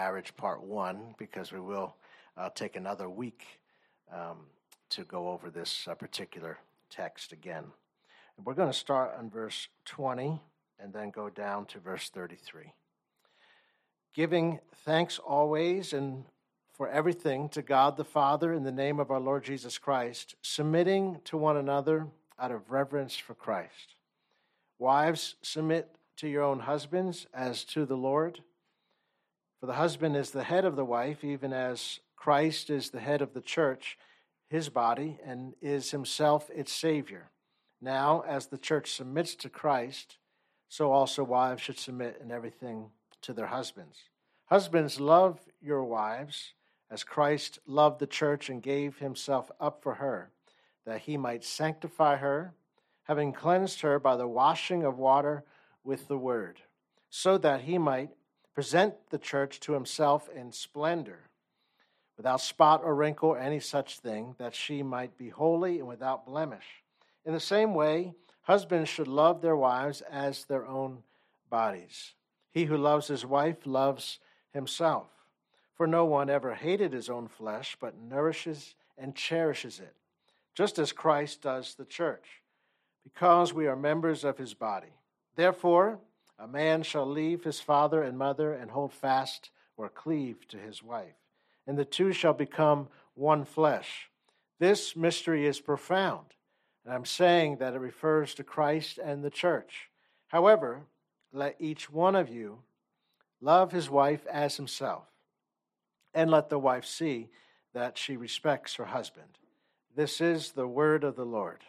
Marriage Part 1, because we will take another week to go over this particular text again. And we're going to start on verse 20 and then go down to verse 33. Giving thanks always and for everything to God the Father in the name of our Lord Jesus Christ, submitting to one another out of reverence for Christ. Wives, submit to your own husbands as to the Lord. For the husband is the head of the wife, even as Christ is the head of the church, his body, and is himself its Savior. Now, as the church submits to Christ, so also wives should submit in everything to their husbands. Husbands, love your wives as Christ loved the church and gave himself up for her, that he might sanctify her, having cleansed her by the washing of water with the word, so that he might present the church to himself in splendor, without spot or wrinkle or any such thing, that she might be holy and without blemish. In the same way, husbands should love their wives as their own bodies. He who loves his wife loves himself. For no one ever hated his own flesh, but nourishes and cherishes it, just as Christ does the church, because we are members of his body. Therefore, a man shall leave his father and mother and hold fast or cleave to his wife, and the two shall become one flesh. This mystery is profound, and I'm saying that it refers to Christ and the church. However, let each one of you love his wife as himself, and let the wife see that she respects her husband. This is the word of the Lord.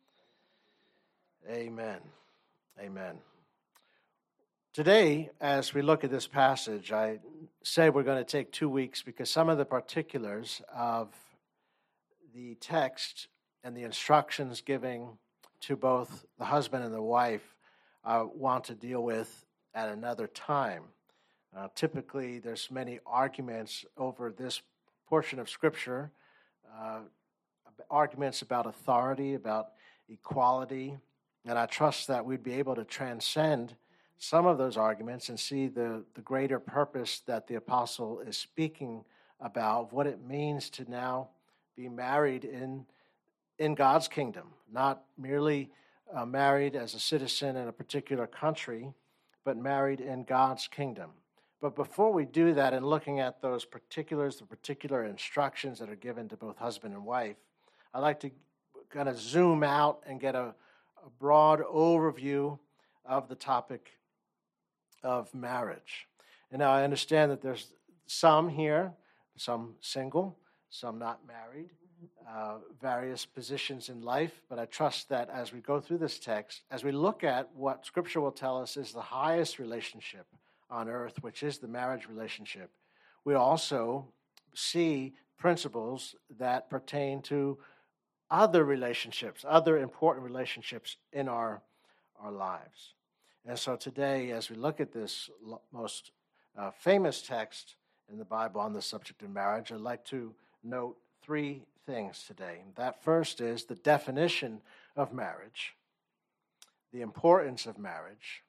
Amen. Amen. Today, as we look at this passage, I say we're going to take 2 weeks because some of the particulars of the text and the instructions giving to both the husband and the wife I want to deal with at another time. Typically, there's many arguments over this portion of Scripture, arguments about authority, about equality, and I trust that we'd be able to transcend some of those arguments and see the greater purpose that the apostle is speaking about, what it means to now be married in God's kingdom, not merely married as a citizen in a particular country, but married in God's kingdom. But before we do that and looking at those particulars, the particular instructions that are given to both husband and wife, I'd like to kind of zoom out and get a broad overview of the topic of marriage. And now I understand that there's some here, some single, some not married, various positions in life, but I trust that as we go through this text, as we look at what Scripture will tell us is the highest relationship on earth, which is the marriage relationship, we also see principles that pertain to other relationships, other important relationships in our lives. And so today, as we look at this most famous text in the Bible on the subject of marriage, I'd like to note 3 things today. That first is the definition of marriage, the importance of marriage,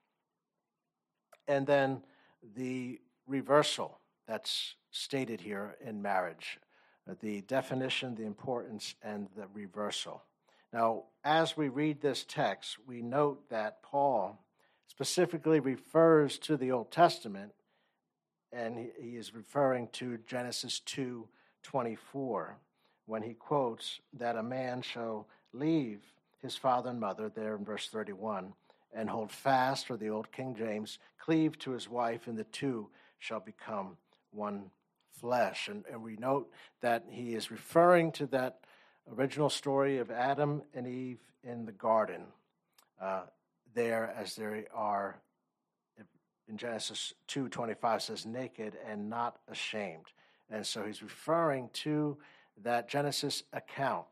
and then the reversal that's stated here in marriage, the definition, the importance, and the reversal. Now, as we read this text, we note that Paul specifically refers to the Old Testament, and he is referring to Genesis 2:24, when he quotes that a man shall leave his father and mother, there in verse 31, and hold fast, or the old King James, cleave to his wife, and the two shall become one flesh. And we note that he is referring to that original story of Adam and Eve in the garden, there as they are, in Genesis 2:25 says, naked and not ashamed. And so he's referring to that Genesis account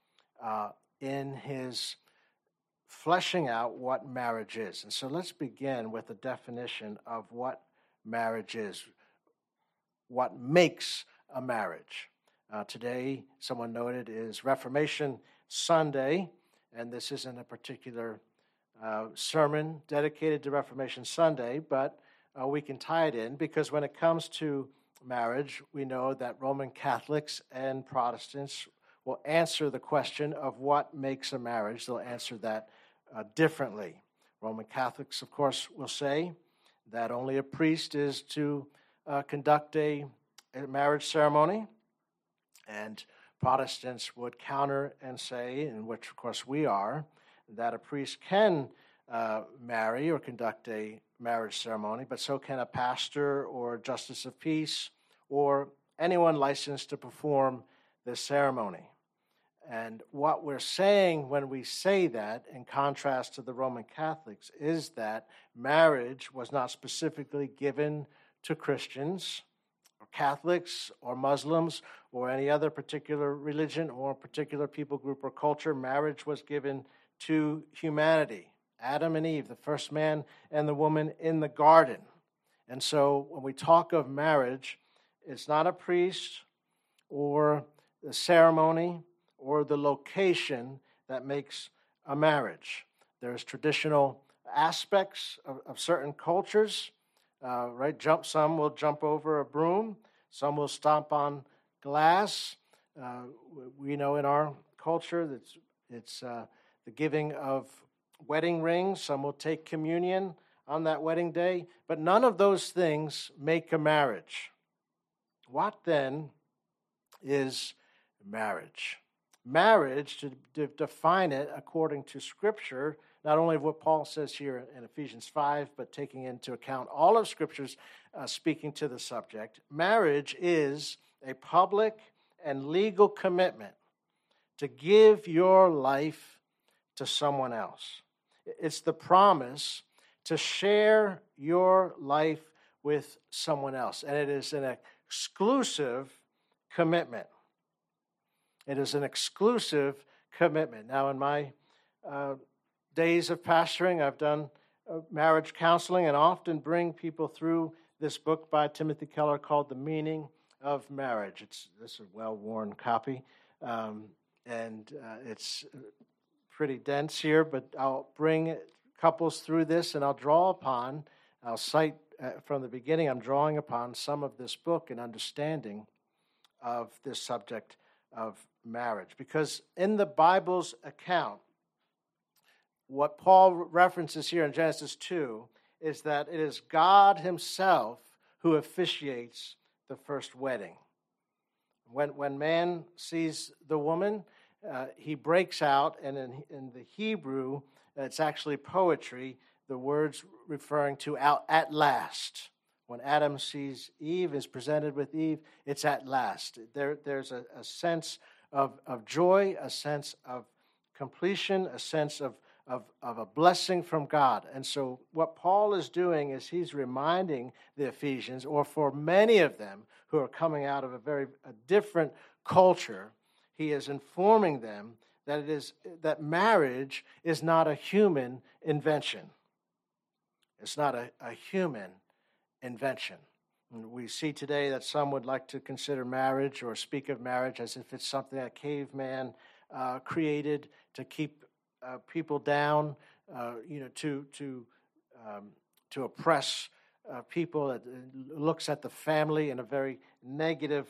in his fleshing out what marriage is. And so let's begin with a definition of what marriage is, what makes a marriage. Today, someone noted, is Reformation Sunday, and this isn't a particular sermon dedicated to Reformation Sunday, but we can tie it in because when it comes to marriage, we know that Roman Catholics and Protestants will answer the question of what makes a marriage. They'll answer that differently. Roman Catholics, of course, will say that only a priest is to conduct a marriage ceremony, and Protestants would counter and say, in which, of course, we are, that a priest can marry or conduct a marriage ceremony, but so can a pastor or justice of peace or anyone licensed to perform this ceremony. And what we're saying when we say that, in contrast to the Roman Catholics, is that marriage was not specifically given to Christians or Catholics or Muslims or any other particular religion or particular people group or culture. Marriage was given to humanity. Adam and Eve, the first man and the woman in the garden. And so when we talk of marriage, it's not a priest or the ceremony or the location that makes a marriage. There's traditional aspects of certain cultures, right? Some will jump over a broom, some will stomp on glass. We know in our culture that it's the giving of wedding rings. Some will take communion on that wedding day, but none of those things make a marriage. What then is marriage? Marriage, to define it according to Scripture, not only what Paul says here in Ephesians 5, but taking into account all of Scriptures speaking to the subject, marriage is a public and legal commitment to give your life to someone else. It's the promise to share your life with someone else, and it is an exclusive commitment. It is an exclusive commitment. Now, in my days of pastoring, I've done marriage counseling and often bring people through this book by Timothy Keller called The Meaning of Marriage. This is a well-worn copy, and it's pretty dense here, but I'll bring couples through this, and I'll cite from the beginning, I'm drawing upon some of this book and understanding of this subject of marriage. Because in the Bible's account, what Paul references here in Genesis 2 is that it is God himself who officiates the first wedding. When man sees the woman, he breaks out, and in the Hebrew, it's actually poetry, the words referring to at last. When Adam sees Eve, is presented with Eve, it's at last. There's a sense of joy, a sense of completion, a sense of a blessing from God. And so what Paul is doing is he's reminding the Ephesians, or for many of them who are coming out of a different culture, he is informing them that marriage is not a human invention. It's not a human invention. And we see today that some would like to consider marriage or speak of marriage as if it's something that caveman created to keep people down, to oppress people. It looks at the family in a very negative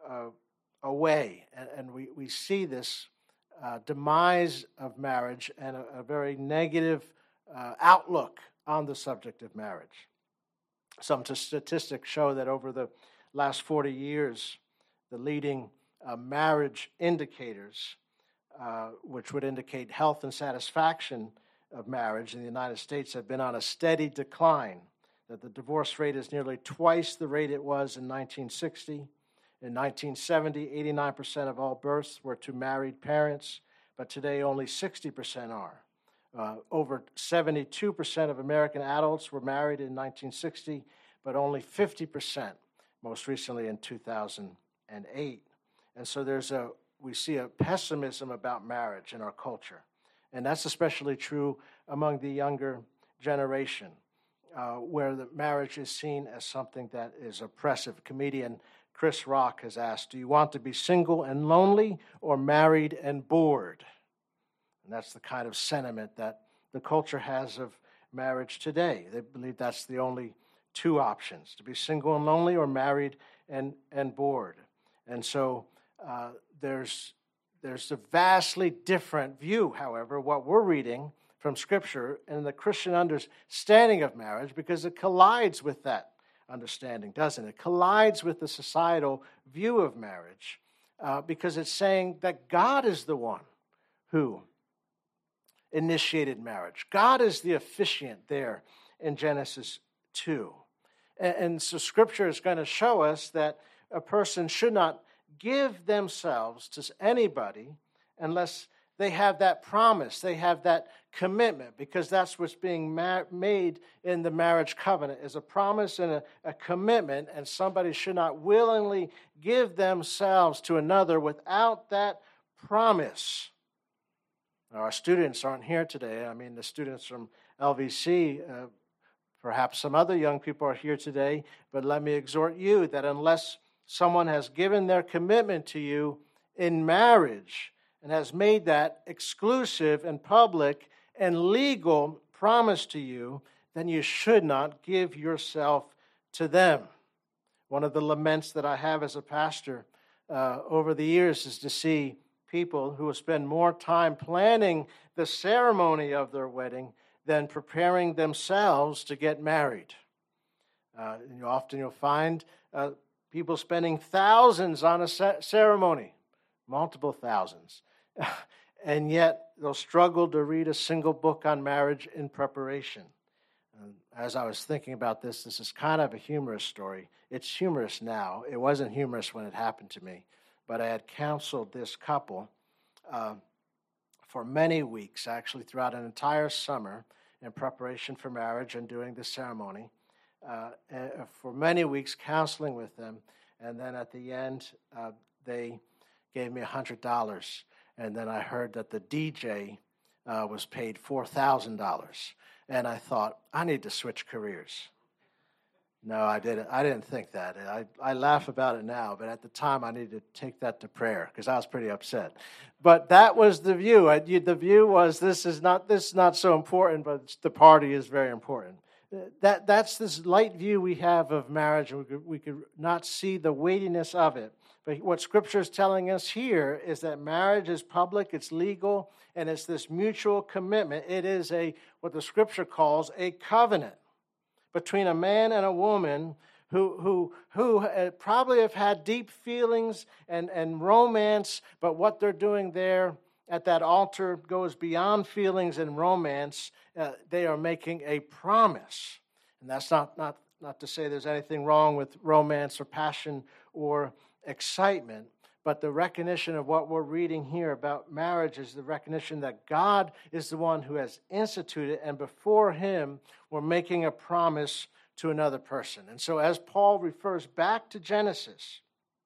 way, and we see this demise of marriage and a very negative outlook on the subject of marriage. Some statistics show that over the last 40 years, the leading marriage indicators, which would indicate health and satisfaction of marriage in the United States, have been on a steady decline. That the divorce rate is nearly twice the rate it was in 1960. In 1970, 89% of all births were to married parents, but today only 60% are. Over 72% of American adults were married in 1960, but only 50% most recently in 2008. And so we see a pessimism about marriage in our culture. And that's especially true among the younger generation, where the marriage is seen as something that is oppressive. Comedian Chris Rock has asked, do you want to be single and lonely or married and bored? And that's the kind of sentiment that the culture has of marriage today. They believe that's the only two options, to be single and lonely or married and board. And so there's a vastly different view, however, what we're reading from Scripture and the Christian understanding of marriage, because it collides with that understanding, doesn't it? It collides with the societal view of marriage, because it's saying that God is the one who initiated marriage. God is the officiant there in Genesis 2. And so Scripture is going to show us that a person should not give themselves to anybody unless they have that promise, they have that commitment, because that's what's being made in the marriage covenant, is a promise and a commitment, and somebody should not willingly give themselves to another without that promise. Now, our students aren't here today. I mean, the students from LVC, perhaps some other young people are here today, but let me exhort you that unless someone has given their commitment to you in marriage and has made that exclusive and public and legal promise to you, then you should not give yourself to them. One of the laments that I have as a pastor over the years is to see people who will spend more time planning the ceremony of their wedding than preparing themselves to get married. Often you'll find people spending thousands on a ceremony, multiple thousands, and yet they'll struggle to read a single book on marriage in preparation. As I was thinking about this is kind of a humorous story. It's humorous now. It wasn't humorous when it happened to me, but I had counseled this couple for many weeks, actually throughout an entire summer in preparation for marriage and doing the ceremony. For many weeks counseling with them, and then at the end they gave me $100, and then I heard that the DJ was paid $4,000, and I thought, I need to switch careers. No, I didn't think that. I laugh about it now, but at the time I needed to take that to prayer because I was pretty upset. But that was the view. The view was this is not so important, but the party is very important. That's this light view we have of marriage, and we could not see the weightiness of it. But what Scripture is telling us here is that marriage is public, it's legal, and it's this mutual commitment. It is what the Scripture calls a covenant between a man and a woman who probably have had deep feelings and romance, but what they're doing there at that altar goes beyond feelings and romance. They are making a promise. And that's not to say there's anything wrong with romance or passion or excitement, but the recognition of what we're reading here about marriage is the recognition that God is the one who has instituted, and before Him, we're making a promise to another person. And so as Paul refers back to Genesis,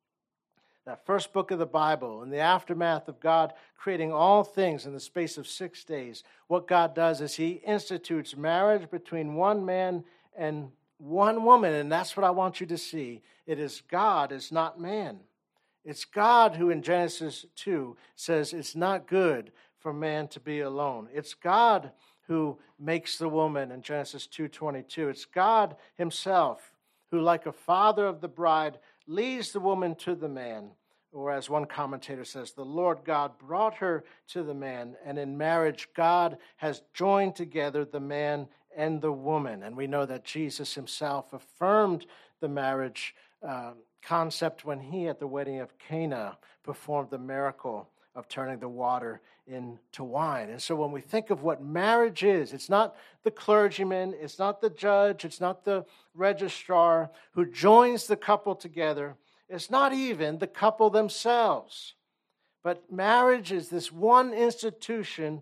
that first book of the Bible, in the aftermath of God creating all things in the space of 6 days, what God does is He institutes marriage between one man and one woman, and that's what I want you to see. It is God, it's not man. It's God who in Genesis 2 says it's not good for man to be alone. It's God who makes the woman in Genesis 2:22. It's God Himself who, like a father of the bride, leads the woman to the man. Or as one commentator says, the Lord God brought her to the man, and in marriage God has joined together the man and the woman. And we know that Jesus Himself affirmed the marriage concept when He, at the wedding of Cana, performed the miracle of turning the water into wine. And so when we think of what marriage is, it's not the clergyman, it's not the judge, it's not the registrar who joins the couple together. It's not even the couple themselves. But marriage is this one institution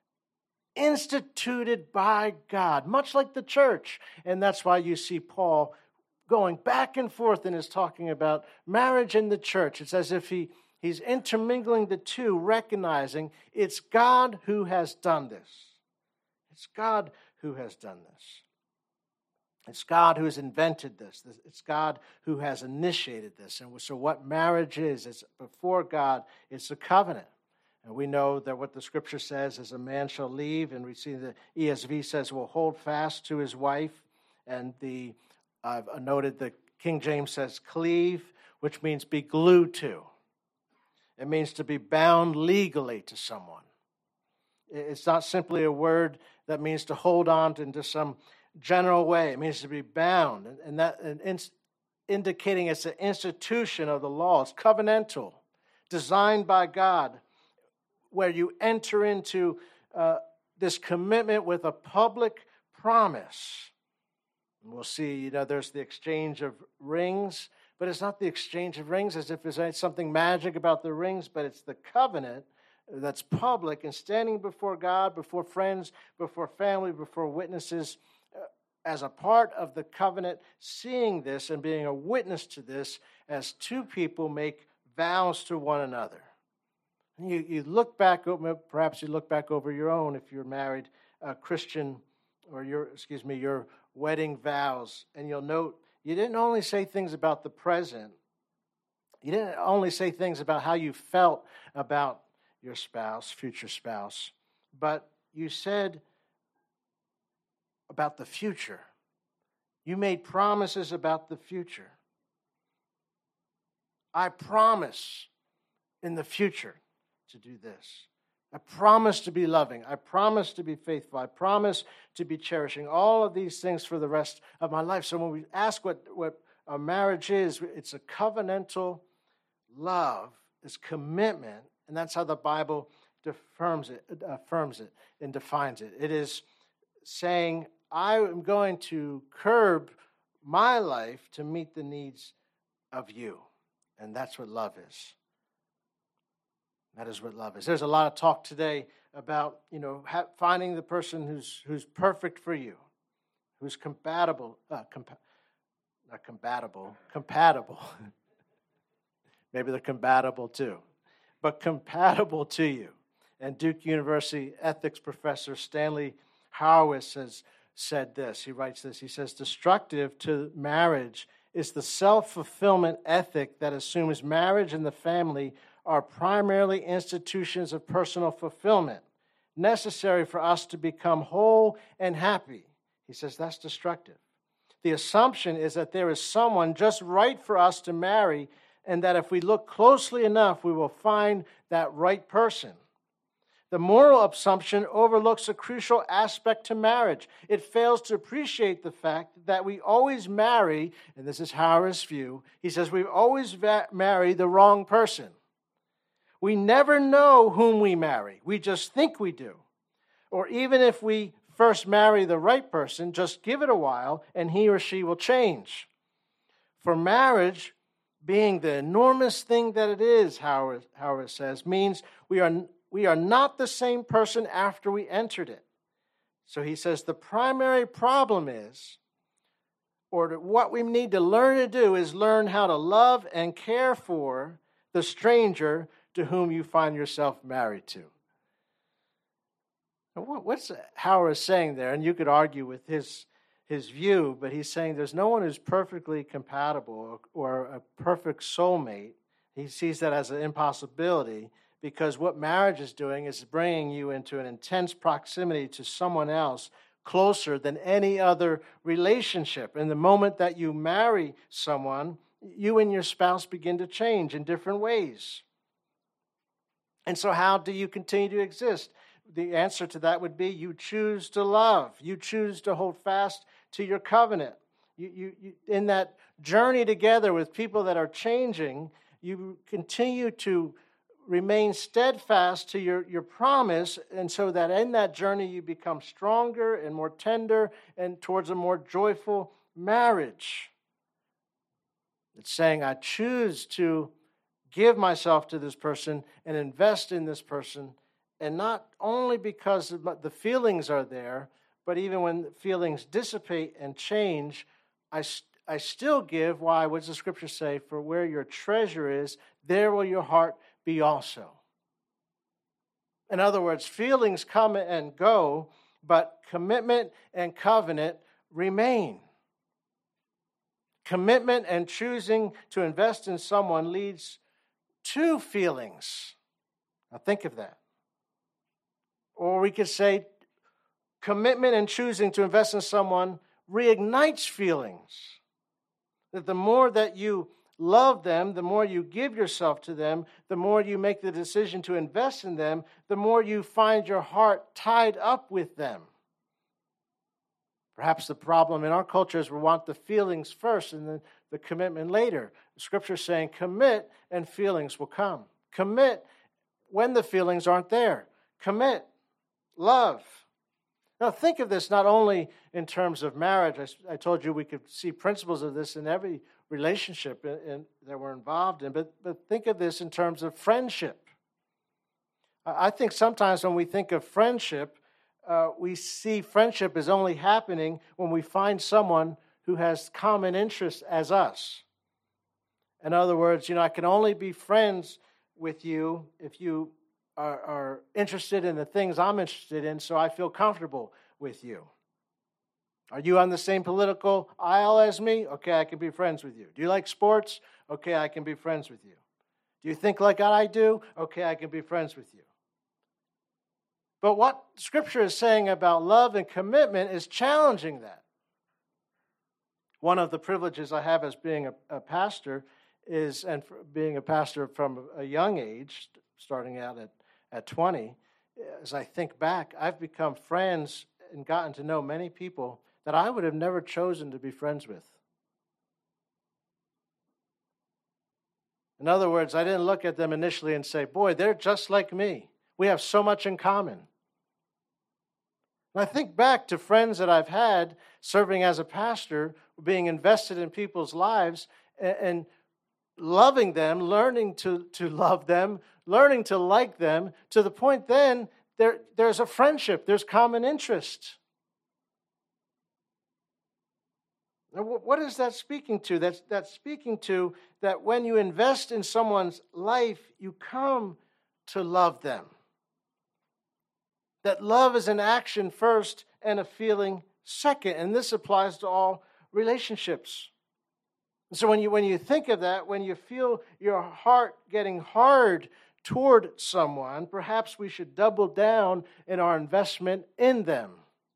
instituted by God, much like the church. And that's why you see Paul going back and forth in his talking about marriage and the church. It's as if he's intermingling the two, recognizing it's God who has done this. It's God who has done this. It's God who has invented this. It's God who has initiated this. And so what marriage is, it's before God, it's a covenant. And we know that what the Scripture says is a man shall leave, and we see the ESV says will hold fast to his wife, and I've noted the King James says cleave, which means be glued to. It means to be bound legally to someone. It's not simply a word that means to hold on to into some general way. It means to be bound, indicating it's an institution of the law. It's covenantal, designed by God, where you enter into this commitment with a public promise. And we'll see, there's the exchange of rings, but it's not the exchange of rings as if there's something magic about the rings, but it's the covenant that's public and standing before God, before friends, before family, before witnesses, as a part of the covenant, seeing this and being a witness to this as two people make vows to one another. And you look back, perhaps you look back over your own, if you're married, Christian, or your wedding vows, and you'll note you didn't only say things about the present, you didn't only say things about how you felt about your spouse, future spouse, but you said about the future. You made promises about the future. I promise in the future to do this. I promise to be loving. I promise to be faithful. I promise to be cherishing all of these things for the rest of my life. So when we ask what a marriage is, it's a covenantal love, it's commitment, and that's how the Bible affirms it and defines it. It is saying, I am going to curb my life to meet the needs of you. And that's what love is. That is what love is. There's a lot of talk today about, finding the person who's perfect for you, who's compatible. Maybe they're compatible too, but compatible to you. And Duke University ethics professor Stanley Hauerwas has said this. He writes this. He says, destructive to marriage is the self-fulfillment ethic that assumes marriage and the family are primarily institutions of personal fulfillment, necessary for us to become whole and happy. He says that's destructive. The assumption is that there is someone just right for us to marry, and that if we look closely enough, we will find that right person. The moral assumption overlooks a crucial aspect to marriage. It fails to appreciate the fact that we always marry, and this is Hauerwas' view, he says we always marry the wrong person. We never know whom we marry. We just think we do. Or even if we first marry the right person, just give it a while and he or she will change. For marriage, being the enormous thing that it is, Hauerwas says, means we are not the same person after we entered it. So he says the primary problem is, or what we need to learn to do is learn how to love and care for the stranger to whom you find yourself married to. What's Hauerwas saying there? And you could argue with his view, but he's saying there's no one who's perfectly compatible or a perfect soulmate. He sees that as an impossibility because what marriage is doing is bringing you into an intense proximity to someone else closer than any other relationship. And the moment that you marry someone, you and your spouse begin to change in different ways. And so how do you continue to exist? The answer to that would be you choose to love. You choose to hold fast to your covenant. You in that journey together with people that are changing, you continue to remain steadfast to your promise, and so that in that journey you become stronger and more tender and towards a more joyful marriage. It's saying, I choose to give myself to this person and invest in this person, and not only because the feelings are there, but even when the feelings dissipate and change, I still give. Why? What does the scripture say? For where your treasure is, there will your heart be also. In other words, feelings come and go, but commitment and covenant remain. Commitment and choosing to invest in someone leads to feelings. Now think of that. Or we could say commitment and choosing to invest in someone reignites feelings. That the more that you love them, the more you give yourself to them, the more you make the decision to invest in them, the more you find your heart tied up with them. Perhaps the problem in our culture is we want the feelings first and then the commitment later. The Scripture is saying commit and feelings will come. Commit when the feelings aren't there. Commit. Love. Now think of this not only in terms of marriage. I told you we could see principles of this in every relationship that we're involved in, but think of this in terms of friendship. I think sometimes when we think of friendship, we see friendship as only happening when we find someone who has common interests as us. In other words, I can only be friends with you if you are interested in the things I'm interested in, so I feel comfortable with you. Are you on the same political aisle as me? Okay, I can be friends with you. Do you like sports? Okay, I can be friends with you. Do you think like I do? Okay, I can be friends with you. But what Scripture is saying about love and commitment is challenging that. One of the privileges I have as being a pastor is, and being a pastor from a young age, starting out at 20, as I think back, I've become friends and gotten to know many people that I would have never chosen to be friends with. In other words, I didn't look at them initially and say, boy, they're just like me. We have so much in common. And I think back to friends that I've had serving as a pastor, being invested in people's lives and loving them, learning to love them, learning to like them, to the point then there's a friendship, there's common interest. Now, what is that speaking to? That's speaking to that when you invest in someone's life, you come to love them. That love is an action first and a feeling second. And this applies to all relationships. And so when you think of that, when you feel your heart getting hard toward someone, perhaps we should double down in our investment in them.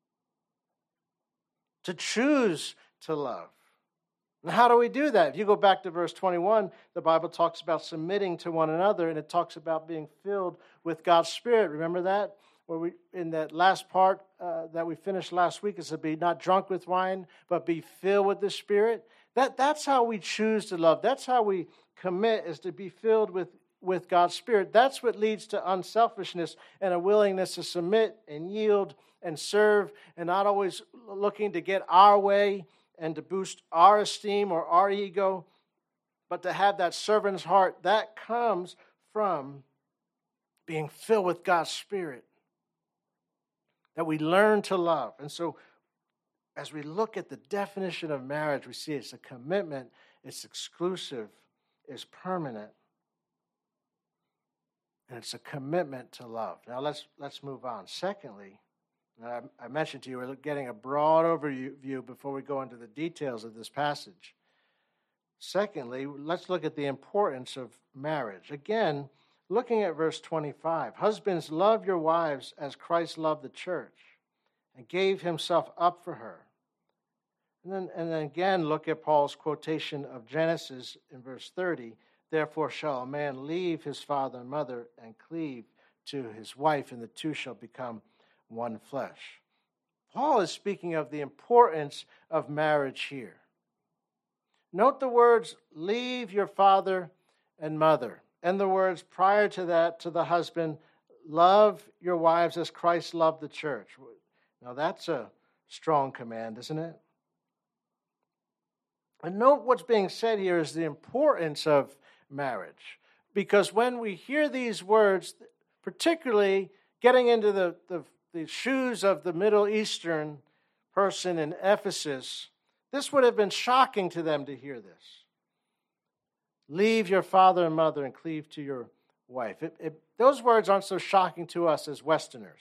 To choose to love. And how do we do that? If you go back to verse 21, the Bible talks about submitting to one another, and it talks about being filled with God's Spirit. Remember that? Where in that last part that we finished last week, is to be not drunk with wine, but be filled with the Spirit. That's how we choose to love. That's how we commit, is to be filled with God's Spirit. That's what leads to unselfishness and a willingness to submit and yield and serve, and not always looking to get our way and to boost our esteem or our ego, but to have that servant's heart. That comes from being filled with God's Spirit, that we learn to love. And so as we look at the definition of marriage, we see it's a commitment, it's exclusive, it's permanent, and it's a commitment to love. Now let's move on. Secondly, I mentioned to you, we're getting a broad overview before we go into the details of this passage. Secondly, let's look at the importance of marriage. Again, looking at verse 25, husbands, love your wives as Christ loved the church and gave himself up for her. And then again, look at Paul's quotation of Genesis in verse 30, therefore shall a man leave his father and mother and cleave to his wife, and the two shall become one flesh. Paul is speaking of the importance of marriage here. Note the words, leave your father and mother. And the words prior to that, to the husband, love your wives as Christ loved the church. Now that's a strong command, isn't it? And note what's being said here is the importance of marriage. Because when we hear these words, particularly getting into the shoes of the Middle Eastern person in Ephesus, this would have been shocking to them to hear this. Leave your father and mother and cleave to your wife. Those words aren't so shocking to us as Westerners.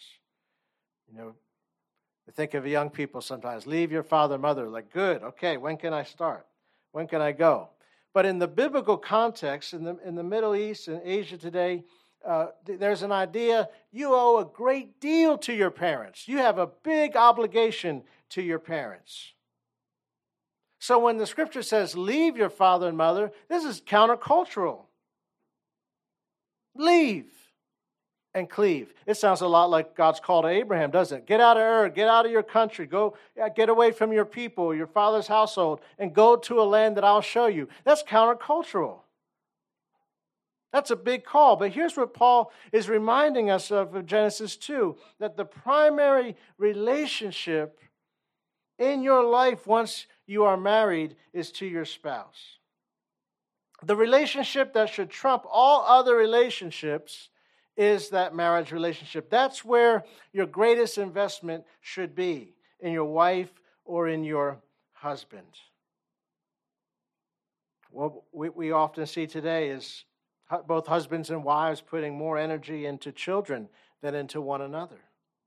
I think of young people sometimes, leave your father and mother, like, good, okay, when can I start? When can I go? But in the biblical context, in the Middle East and Asia today, there's an idea you owe a great deal to your parents. You have a big obligation to your parents. So when the scripture says, leave your father and mother, this is countercultural. Leave and cleave. It sounds a lot like God's call to Abraham, doesn't it? Get out of Ur, get out of your country, go get away from your people, your father's household, and go to a land that I'll show you. That's countercultural. That's a big call. But here's what Paul is reminding us of Genesis 2, that the primary relationship in your life once you are married is to your spouse. The relationship that should trump all other relationships is that marriage relationship. That's where your greatest investment should be, in your wife or in your husband. What we often see today is both husbands and wives putting more energy into children than into one another.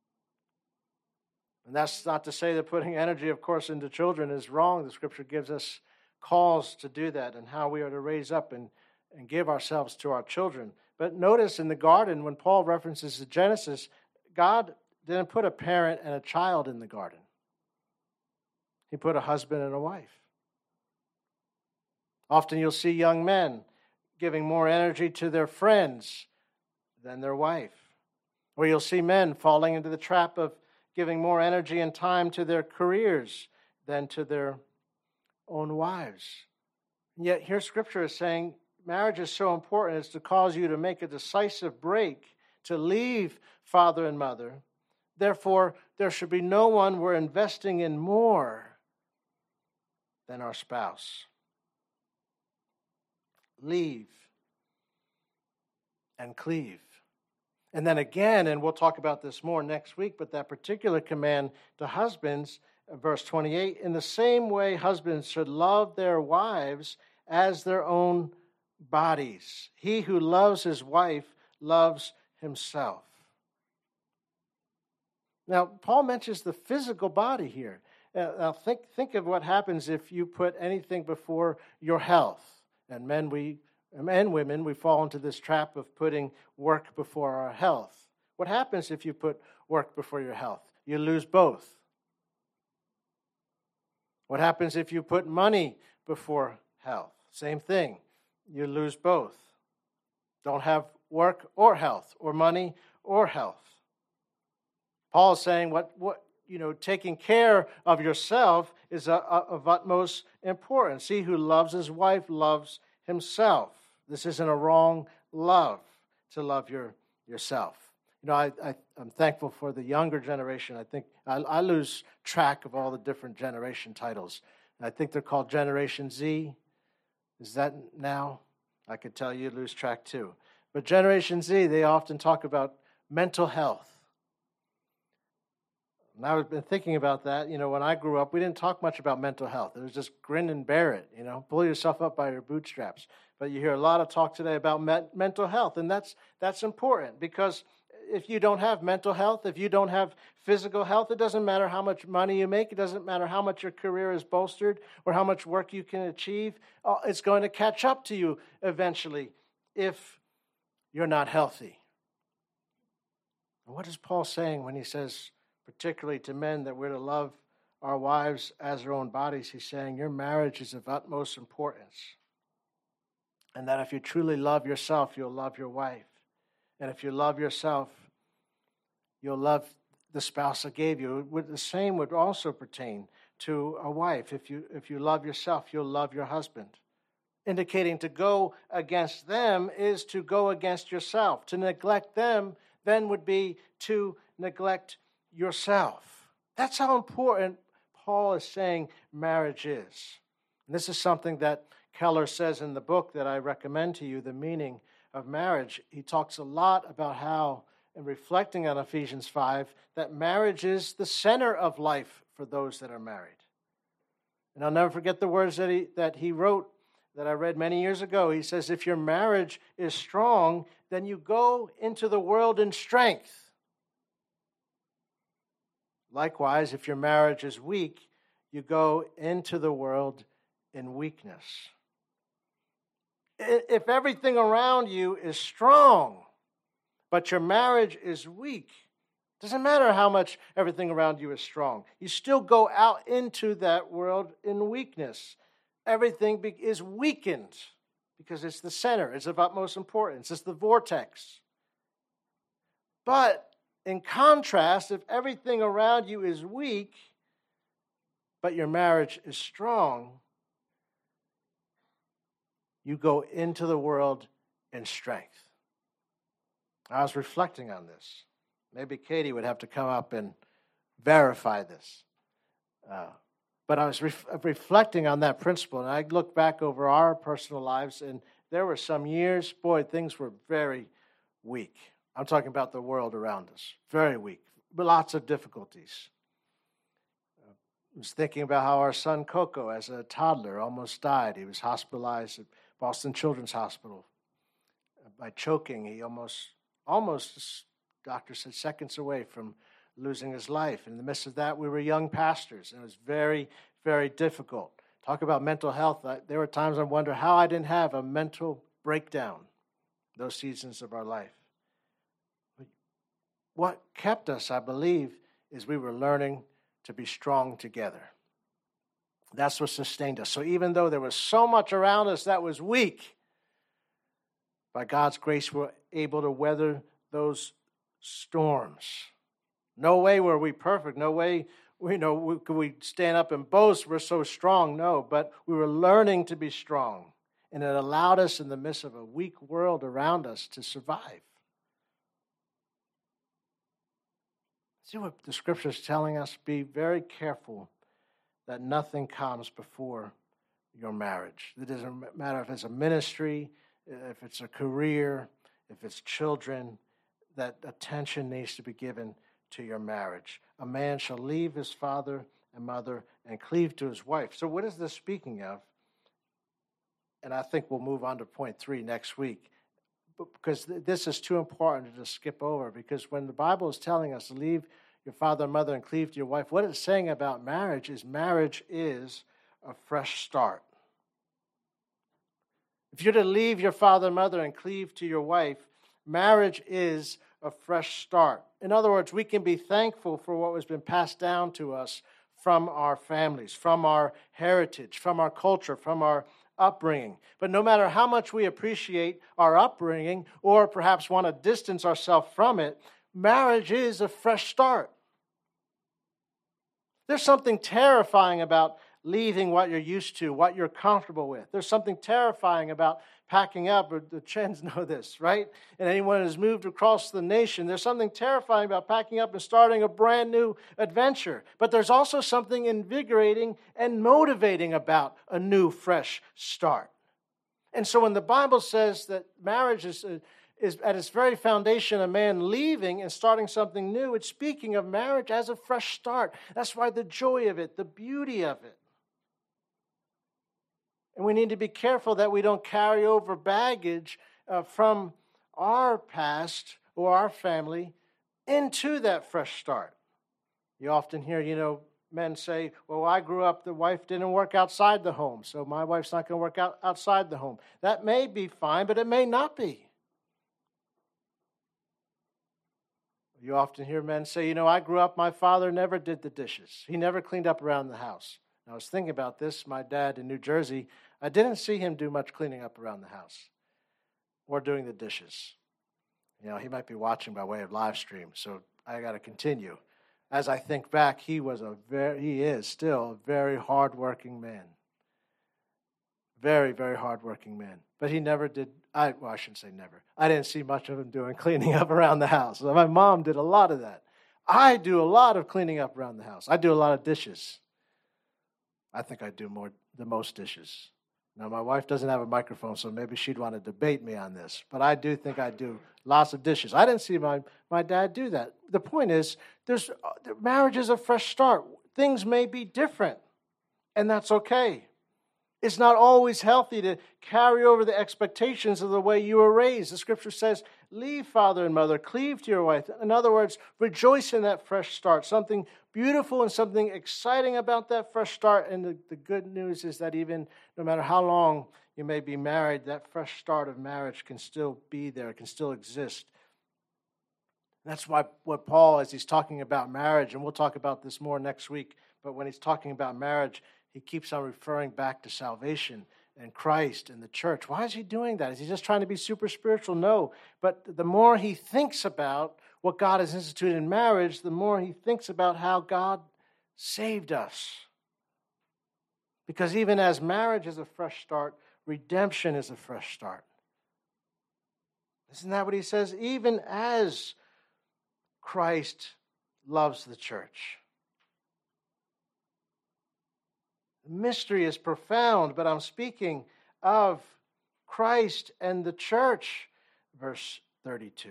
And that's not to say that putting energy, of course, into children is wrong. The scripture gives us calls to do that and how we are to raise up and give ourselves to our children. But notice in the garden, when Paul references the Genesis, God didn't put a parent and a child in the garden. He put a husband and a wife. Often you'll see young men giving more energy to their friends than their wife. Or you'll see men falling into the trap of giving more energy and time to their careers than to their own wives. And yet here Scripture is saying marriage is so important as to cause you to make a decisive break, to leave father and mother. Therefore, there should be no one we're investing in more than our spouse. Leave and cleave. And then again, and we'll talk about this more next week, but that particular command to husbands, verse 28, in the same way husbands should love their wives as their own bodies. He who loves his wife loves himself. Now, Paul mentions the physical body here. Now, think of what happens if you put anything before your health. And men and women, we fall into this trap of putting work before our health. What happens if you put work before your health? You lose both. What happens if you put money before health? Same thing. You lose both. Don't have work or health, or money or health. Paul is saying taking care of yourself is of utmost importance. He who loves his wife loves himself. This isn't a wrong love, to love yourself. I'm thankful for the younger generation. I think I lose track of all the different generation titles. I think they're called Generation Z. Is that now? I could tell you lose track too. But Generation Z, they often talk about mental health. And I've been thinking about that. When I grew up, we didn't talk much about mental health. It was just grin and bear it, pull yourself up by your bootstraps. But you hear a lot of talk today about mental health, and that's important, because if you don't have mental health, if you don't have physical health, it doesn't matter how much money you make, it doesn't matter how much your career is bolstered or how much work you can achieve. It's going to catch up to you eventually if you're not healthy. And what is Paul saying when he says, particularly to men, that we're to love our wives as our own bodies? He's saying your marriage is of utmost importance. And that if you truly love yourself, you'll love your wife. And if you love yourself, you'll love the spouse that gave you. The same would also pertain to a wife. If you love yourself, you'll love your husband. Indicating to go against them is to go against yourself. To neglect them then would be to neglect yourself. That's how important Paul is saying marriage is. And this is something that Keller says in the book that I recommend to you, The Meaning of Marriage. He talks a lot about how, in reflecting on Ephesians 5, that marriage is the center of life for those that are married. And I'll never forget the words that he wrote that I read many years ago. He says, if your marriage is strong, then you go into the world in strength. Likewise, if your marriage is weak, you go into the world in weakness. If everything around you is strong, but your marriage is weak, Doesn't matter how much everything around you is strong. You still go out into that world in weakness. Everything is weakened because it's the center. It's of utmost importance. It's the vortex. But in contrast, if everything around you is weak, but your marriage is strong, you go into the world in strength. I was reflecting on this. Maybe Katie would have to come up and verify this. But I was reflecting on that principle, and I look back over our personal lives, and there were some years, boy, things were very weak. I'm talking about the world around us. Very weak. But lots of difficulties. I was thinking about how our son Coco, as a toddler, almost died. He was hospitalized at Boston Children's Hospital. By choking, he almost, doctor said, seconds away from losing his life. In the midst of that, we were young pastors, and it was very, very difficult. Talk about mental health. There were times I wonder how I didn't have a mental breakdown those seasons of our life. What kept us, I believe, is we were learning to be strong together. That's what sustained us. So even though there was so much around us that was weak, by God's grace, we're able to weather those storms. No way were we perfect. No way could we stand up and boast we're so strong. No, but we were learning to be strong. And it allowed us in the midst of a weak world around us to survive. See what the Scripture is telling us? Be very careful that nothing comes before your marriage. It doesn't matter if it's a ministry, if it's a career, if it's children, that attention needs to be given to your marriage. A man shall leave his father and mother and cleave to his wife. So what is this speaking of? And I think we'll move on to point 3 next week, because this is too important to just skip over, because when the Bible is telling us to leave your father and mother and cleave to your wife, what it's saying about marriage is a fresh start. If you're to leave your father and mother and cleave to your wife, marriage is a fresh start. In other words, we can be thankful for what has been passed down to us from our families, from our heritage, from our culture, from our upbringing. But no matter how much we appreciate our upbringing or perhaps want to distance ourselves from it, marriage is a fresh start. There's something terrifying about leaving what you're used to, what you're comfortable with. There's something terrifying about packing up. The Chens know this, right? And anyone who's moved across the nation, there's something terrifying about packing up and starting a brand new adventure. But there's also something invigorating and motivating about a new, fresh start. And so when the Bible says that marriage is at its very foundation a man leaving and starting something new, it's speaking of marriage as a fresh start. That's why the joy of it, the beauty of it. And we need to be careful that we don't carry over baggage from our past or our family into that fresh start. You often hear, men say, well, I grew up, the wife didn't work outside the home, so my wife's not going to work outside the home. That may be fine, but it may not be. You often hear men say, I grew up, my father never did the dishes. He never cleaned up around the house. And I was thinking about this. My dad in New Jersey, I didn't see him do much cleaning up around the house or doing the dishes. He might be watching by way of live stream, so I got to continue. As I think back, he is still a very hardworking man. Very, very hardworking man. But he never did, I shouldn't say never. I didn't see much of him doing cleaning up around the house. My mom did a lot of that. I do a lot of cleaning up around the house. I do a lot of dishes. I think I do the most dishes. Now, my wife doesn't have a microphone, so maybe she'd want to debate me on this. But I do think I do lots of dishes. I didn't see my dad do that. The point is, marriage is a fresh start. Things may be different, and that's okay. It's not always healthy to carry over the expectations of the way you were raised. The Scripture says, leave father and mother, cleave to your wife. In other words, rejoice in that fresh start. Something beautiful and something exciting about that fresh start. And the good news is that even no matter how long you may be married, that fresh start of marriage can still be there, can still exist. That's why what Paul, as he's talking about marriage, and we'll talk about this more next week, but when he's talking about marriage, he keeps on referring back to salvation and Christ and the church. Why is he doing that? Is he just trying to be super spiritual? No. But the more he thinks about what God has instituted in marriage, the more he thinks about how God saved us. Because even as marriage is a fresh start, redemption is a fresh start. Isn't that what he says? Even as Christ loves the church. The mystery is profound, but I'm speaking of Christ and the church, verse 32.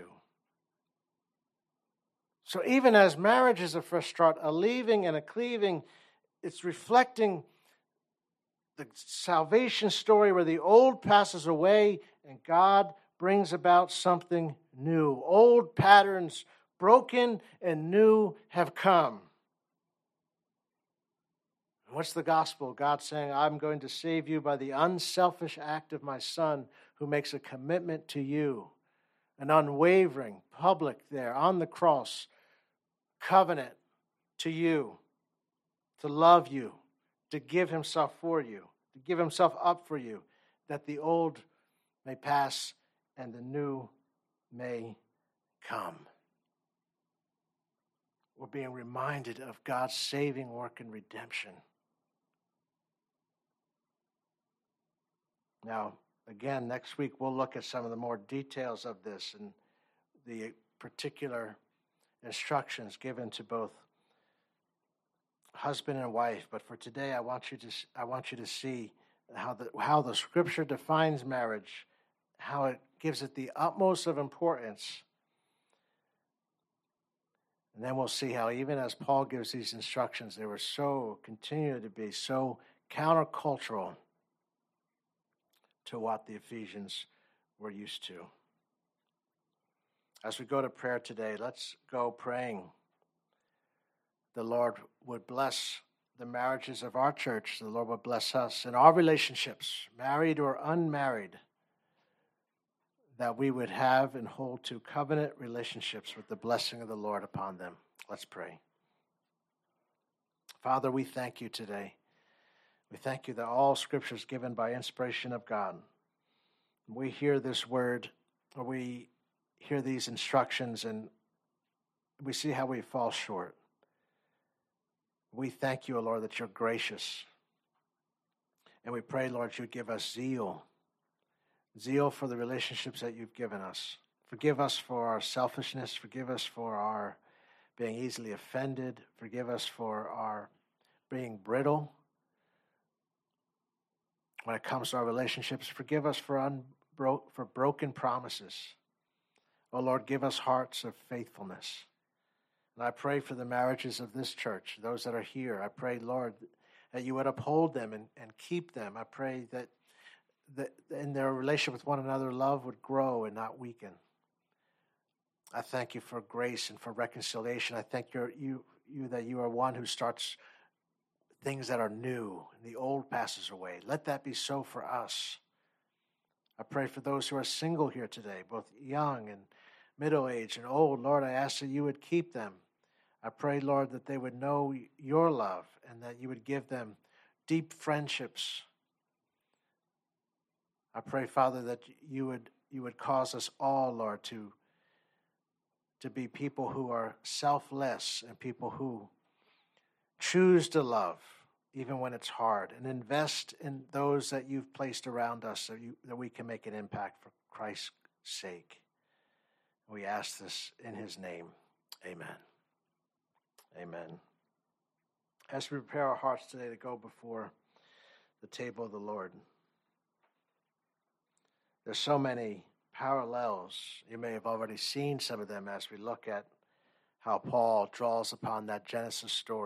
So even as marriage is a fresh start, a leaving and a cleaving, it's reflecting the salvation story where the old passes away and God brings about something new. Old patterns broken and new have come. What's the gospel? God saying, I'm going to save you by the unselfish act of my Son who makes a commitment to you, an unwavering, public there on the cross, covenant to you, to love you, to give himself for you, to give himself up for you, that the old may pass and the new may come. We're being reminded of God's saving work and redemption. Now, again, next week we'll look at some of the more details of this and the particular instructions given to both husband and wife. But for today, I want you to see how the Scripture defines marriage, how it gives it the utmost of importance. And then we'll see how even as Paul gives these instructions, they were continue to be so countercultural to what the Ephesians were used to. As we go to prayer today, let's go praying the Lord would bless the marriages of our church. The Lord would bless us in our relationships, married or unmarried, that we would have and hold to covenant relationships with the blessing of the Lord upon them. Let's pray. Father, we thank you today. We thank you that all Scripture is given by inspiration of God. We hear this word, or we hear these instructions, and we see how we fall short. We thank you, O Lord, that you're gracious. And we pray, Lord, you'd give us zeal for the relationships that you've given us. Forgive us for our selfishness. Forgive us for our being easily offended. Forgive us for our being brittle when it comes to our relationships. Forgive us for broken promises. Oh Lord, give us hearts of faithfulness. And I pray for the marriages of this church, those that are here. I pray, Lord, that you would uphold them and keep them. I pray that in their relationship with one another, love would grow and not weaken. I thank you for grace and for reconciliation. I thank you that you are one who starts things that are new, and the old passes away. Let that be so for us. I pray for those who are single here today, both young and middle-aged and old. Lord, I ask that you would keep them. I pray, Lord, that they would know your love and that you would give them deep friendships. I pray, Father, that you would cause us all, Lord, to be people who are selfless and people who choose to love even when it's hard, and invest in those that you've placed around us that we can make an impact for Christ's sake. We ask this in his name. Amen. Amen. As we prepare our hearts today to go before the table of the Lord, there's so many parallels. You may have already seen some of them as we look at how Paul draws upon that Genesis story